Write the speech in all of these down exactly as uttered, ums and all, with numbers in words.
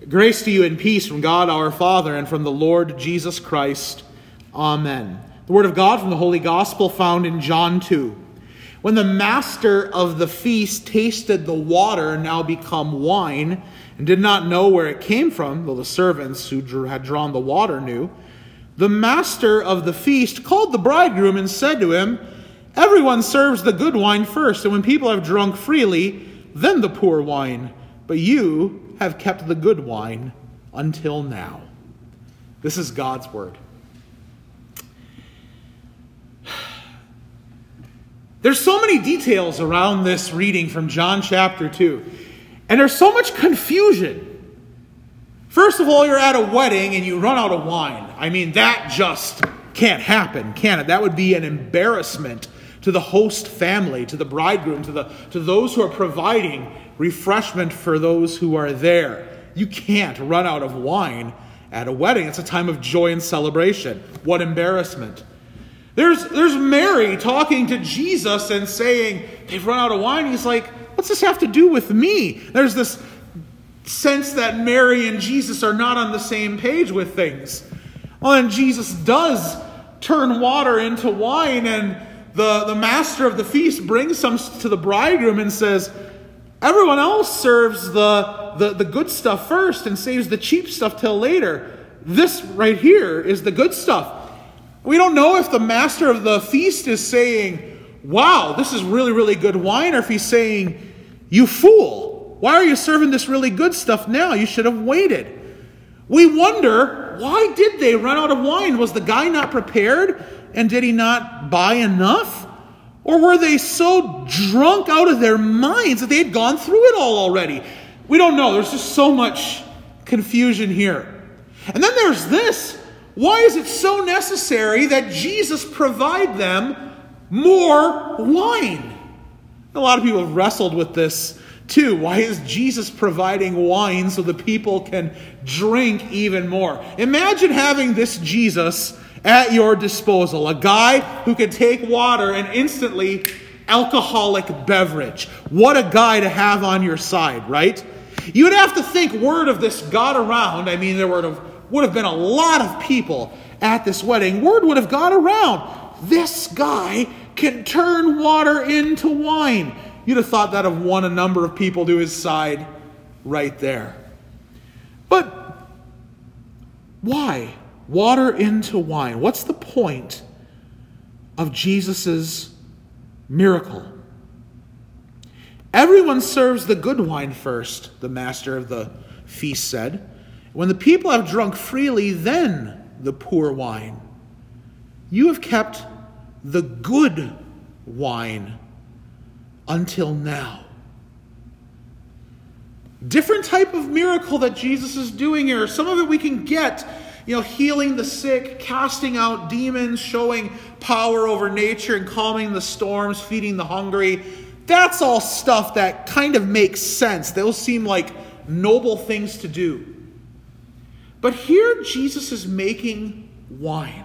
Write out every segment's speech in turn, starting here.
Grace to you and peace from God our Father and from the Lord Jesus Christ. Amen. The word of God from the Holy Gospel found in John two. When the master of the feast tasted the water now become wine and did not know where it came from, though the servants who had drawn the water knew, the master of the feast called the bridegroom and said to him, "Everyone serves the good wine first, and when people have drunk freely, then the poor wine. But you have kept the good wine until now." This is God's word. There's so many details around this reading from John chapter two. And there's so much confusion. First of all, you're at a wedding and you run out of wine. I mean, that just can't happen, can it? That would be an embarrassment to the host family, to the bridegroom, to the to those who are providing refreshment for those who are there. You can't run out of wine at a wedding. It's a time of joy and celebration. What embarrassment. There's, there's Mary talking to Jesus and saying, they've run out of wine. He's like, what's this have to do with me? There's this sense that Mary and Jesus are not on the same page with things. Well, and Jesus does turn water into wine, and the, the master of the feast brings some to the bridegroom and says, everyone else serves the, the, the good stuff first and saves the cheap stuff till later. This right here is the good stuff. We don't know if the master of the feast is saying, wow, this is really, really good wine, or if he's saying, you fool, why are you serving this really good stuff now? You should have waited. We wonder, why did they run out of wine? Was the guy not prepared, and did he not buy enough? Or were they so drunk out of their minds that they had gone through it all already? We don't know. There's just so much confusion here. And then there's this. Why is it so necessary that Jesus provide them more wine? A lot of people have wrestled with this too. Why is Jesus providing wine so the people can drink even more? Imagine having this Jesus at your disposal. A guy who can take water and instantly alcoholic beverage. What a guy to have on your side, right? You would have to think word of this got around. I mean, there would have, would have been a lot of people at this wedding. Word would have got around. This guy can turn water into wine. You'd have thought that have won a number of people to his side right there. But why? Water into wine. What's the point of Jesus' miracle? Everyone serves the good wine first, the master of the feast said. When the people have drunk freely, then the poor wine. You have kept the good wine until now. Different type of miracle that Jesus is doing here. Some of it we can get, you know, healing the sick, casting out demons, showing power over nature and calming the storms, feeding the hungry. That's all stuff that kind of makes sense. Those seem like noble things to do. But here Jesus is making wine.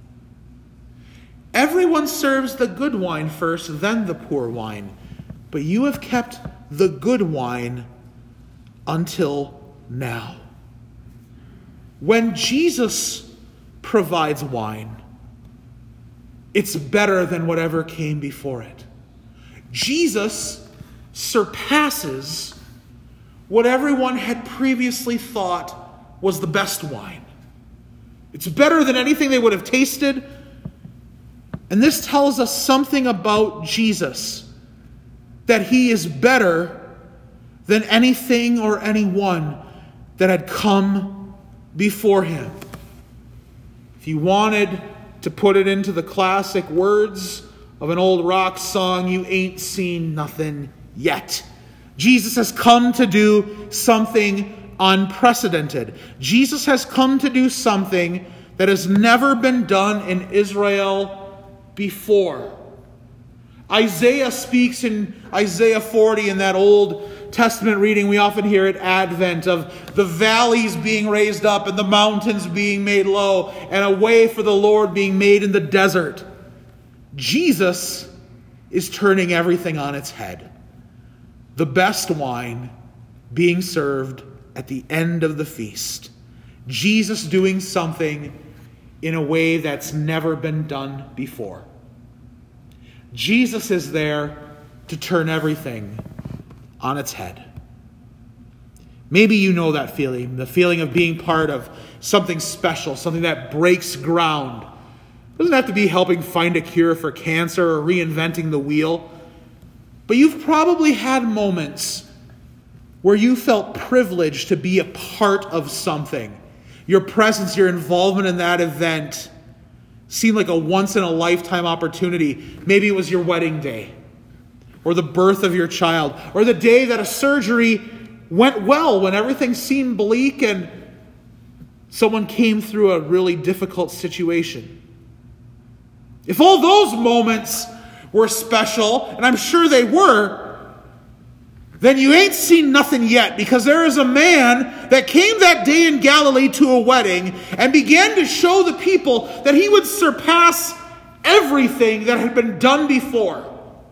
Everyone serves the good wine first, then the poor wine. But you have kept the good wine until now. When Jesus provides wine, it's better than whatever came before it. Jesus surpasses what everyone had previously thought was the best wine. It's better than anything they would have tasted. And this tells us something about Jesus, that he is better than anything or anyone that had come before him. If you wanted to put it into the classic words of an old rock song, you ain't seen nothing yet. Jesus has come to do something unprecedented. Jesus has come to do something that has never been done in Israel before. Isaiah speaks in Isaiah forty, in that Old Testament reading we often hear at Advent, of the valleys being raised up and the mountains being made low and a way for the Lord being made in the desert. Jesus is turning everything on its head. The best wine being served at the end of the feast. Jesus doing something in a way that's never been done before. Jesus is there to turn everything on its head. Maybe you know that feeling, the feeling of being part of something special, something that breaks ground. It doesn't have to be helping find a cure for cancer or reinventing the wheel. But you've probably had moments where you felt privileged to be a part of something. Your presence, your involvement in that event seemed like a once-in-a-lifetime opportunity. Maybe it was your wedding day, or the birth of your child, or the day that a surgery went well when everything seemed bleak and someone came through a really difficult situation. If all those moments were special, and I'm sure they were, then you ain't seen nothing yet, because there is a man that came that day in Galilee to a wedding and began to show the people that he would surpass everything that had been done before.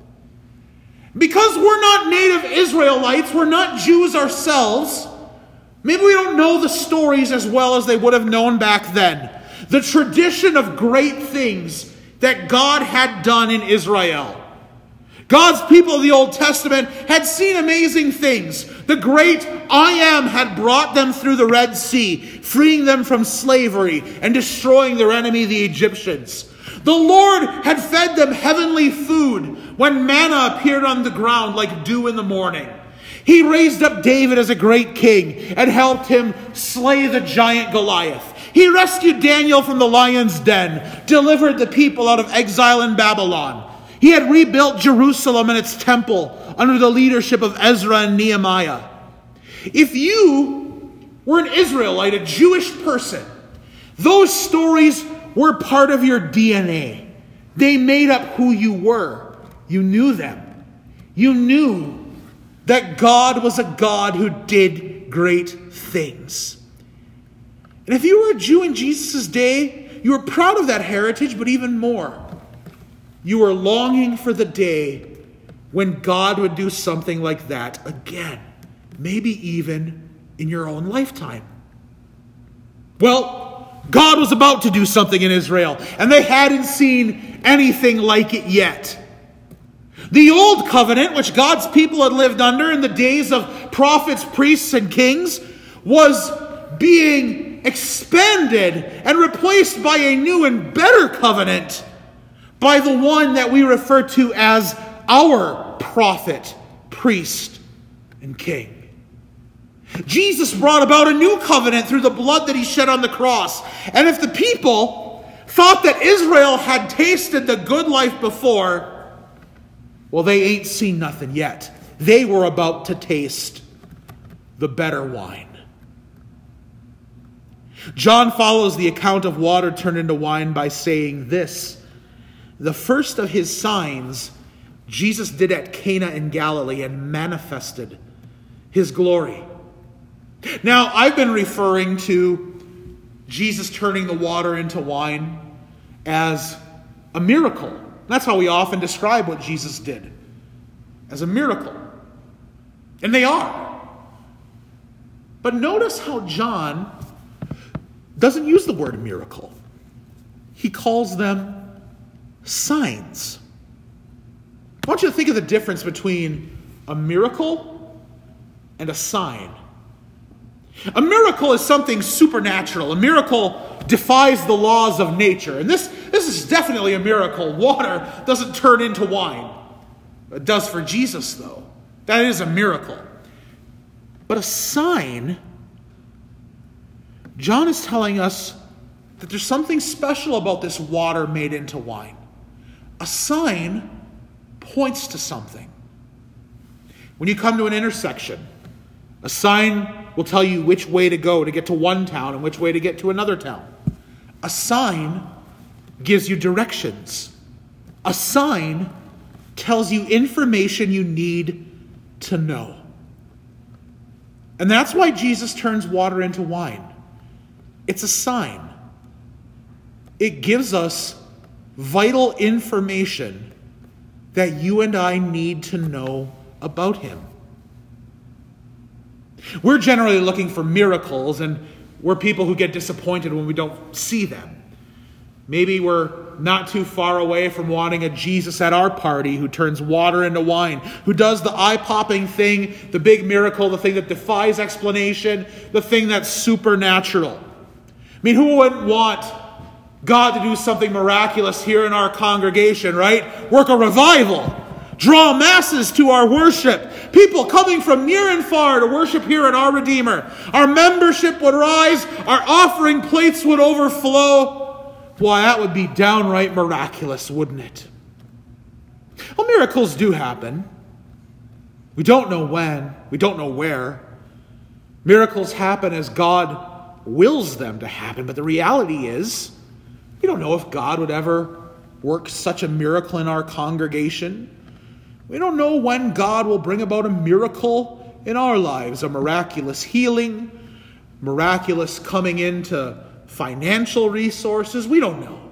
Because we're not native Israelites, we're not Jews ourselves, maybe we don't know the stories as well as they would have known back then. The tradition of great things that God had done in Israel. God's people of the Old Testament had seen amazing things. The great I Am had brought them through the Red Sea, freeing them from slavery and destroying their enemy, the Egyptians. The Lord had fed them heavenly food when manna appeared on the ground like dew in the morning. He raised up David as a great king and helped him slay the giant Goliath. He rescued Daniel from the lion's den, delivered the people out of exile in Babylon. He had rebuilt Jerusalem and its temple under the leadership of Ezra and Nehemiah. If you were an Israelite, a Jewish person, those stories were part of your D N A. They made up who you were. You knew them. You knew that God was a God who did great things. And if you were a Jew in Jesus' day, you were proud of that heritage, but even more, you were longing for the day when God would do something like that again, maybe even in your own lifetime. Well, God was about to do something in Israel, and they hadn't seen anything like it yet. The old covenant, which God's people had lived under in the days of prophets, priests, and kings, was being expanded and replaced by a new and better covenant, by the one that we refer to as our prophet, priest, and king. Jesus brought about a new covenant through the blood that he shed on the cross. And if the people thought that Israel had tasted the good life before, well, they ain't seen nothing yet. They were about to taste the better wine. John follows the account of water turned into wine by saying this: the first of his signs Jesus did at Cana in Galilee and manifested his glory. Now, I've been referring to Jesus turning the water into wine as a miracle. That's how we often describe what Jesus did, as a miracle. And they are. But notice how John doesn't use the word miracle. He calls them signs. I want you to think of the difference between a miracle and a sign. A miracle is something supernatural. A miracle defies the laws of nature. And this, this is definitely a miracle. Water doesn't turn into wine. It does for Jesus, though. That is a miracle. But a sign, John is telling us that there's something special about this water made into wine. A sign points to something. When you come to an intersection, a sign will tell you which way to go to get to one town and which way to get to another town. A sign gives you directions. A sign tells you information you need to know. And that's why Jesus turns water into wine. It's a sign. It gives us vital information that you and I need to know about him. We're generally looking for miracles, and we're people who get disappointed when we don't see them. Maybe we're not too far away from wanting a Jesus at our party who turns water into wine, who does the eye-popping thing, the big miracle, the thing that defies explanation, the thing that's supernatural. I mean, who wouldn't want God to do something miraculous here in our congregation, right? Work a revival, draw masses to our worship, people coming from near and far to worship here at our Redeemer. Our membership would rise, our offering plates would overflow. Why, that would be downright miraculous, wouldn't it? Well, miracles do happen. We don't know when. We don't know where. Miracles happen as God wills them to happen. But the reality is, we don't know if God would ever work such a miracle in our congregation. We don't know when God will bring about a miracle in our lives, a miraculous healing, miraculous coming into financial resources. We don't know.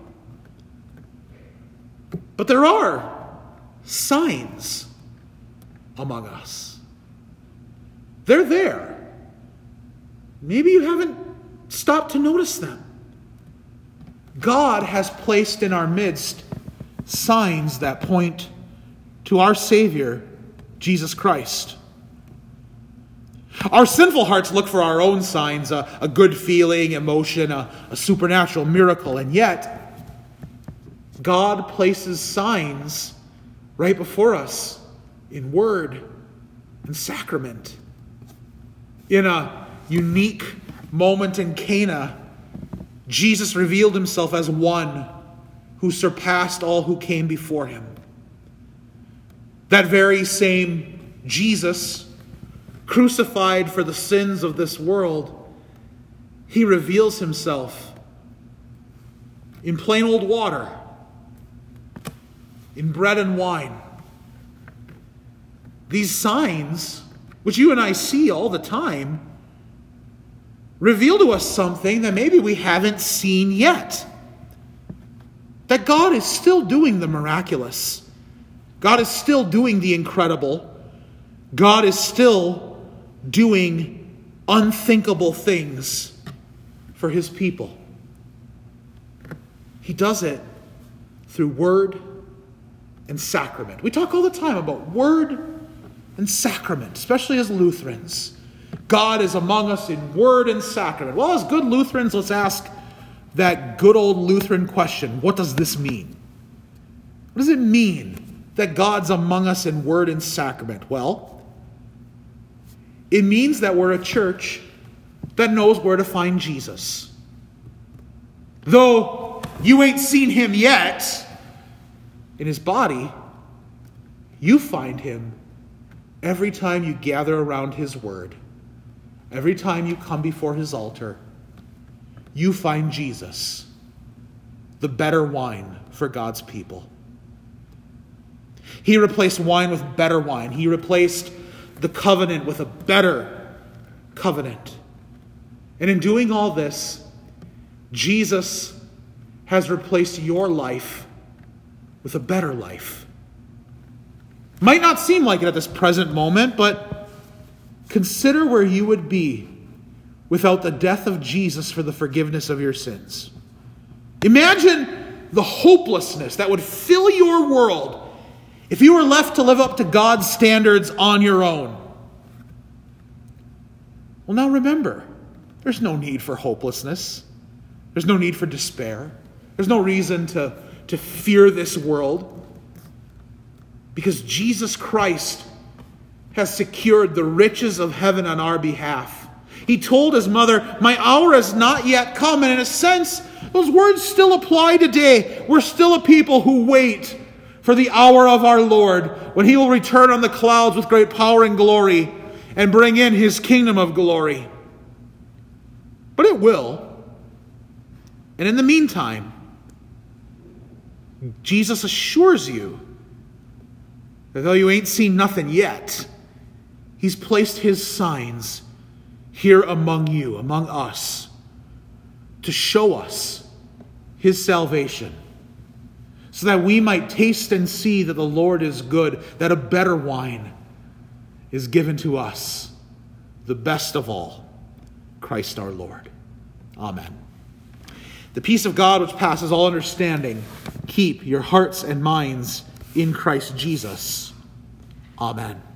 But there are signs among us. They're there. Maybe you haven't stopped to notice them. God has placed in our midst signs that point to our Savior, Jesus Christ. Our sinful hearts look for our own signs, a, a good feeling, emotion, a, a supernatural miracle. And yet, God places signs right before us in word and sacrament. In a unique moment in Cana, Jesus revealed himself as one who surpassed all who came before him. That very same Jesus, crucified for the sins of this world, he reveals himself in plain old water, in bread and wine. These signs, which you and I see all the time, reveal to us something that maybe we haven't seen yet. That God is still doing the miraculous. God is still doing the incredible. God is still doing unthinkable things for his people. He does it through word and sacrament. We talk all the time about word and sacrament, especially as Lutherans. God is among us in word and sacrament. Well, as good Lutherans, let's ask that good old Lutheran question. What does this mean? What does it mean that God's among us in word and sacrament? Well, it means that we're a church that knows where to find Jesus. Though you ain't seen him yet in his body, you find him every time you gather around his word. Every time you come before his altar, you find Jesus, the better wine for God's people. He replaced wine with better wine. He replaced the covenant with a better covenant. And in doing all this, Jesus has replaced your life with a better life. Might not seem like it at this present moment, but consider where you would be without the death of Jesus for the forgiveness of your sins. Imagine the hopelessness that would fill your world if you were left to live up to God's standards on your own. Well, now remember, there's no need for hopelessness. There's no need for despair. There's no reason to, to fear this world. Because Jesus Christ has secured the riches of heaven on our behalf. He told his mother, "My hour has not yet come." And in a sense, those words still apply today. We're still a people who wait for the hour of our Lord, when he will return on the clouds with great power and glory and bring in his kingdom of glory. But it will. And in the meantime, Jesus assures you that though you ain't seen nothing yet, he's placed his signs here among you, among us, to show us his salvation, so that we might taste and see that the Lord is good, that a better wine is given to us, the best of all, Christ our Lord. Amen. The peace of God, which passes all understanding, keep your hearts and minds in Christ Jesus. Amen.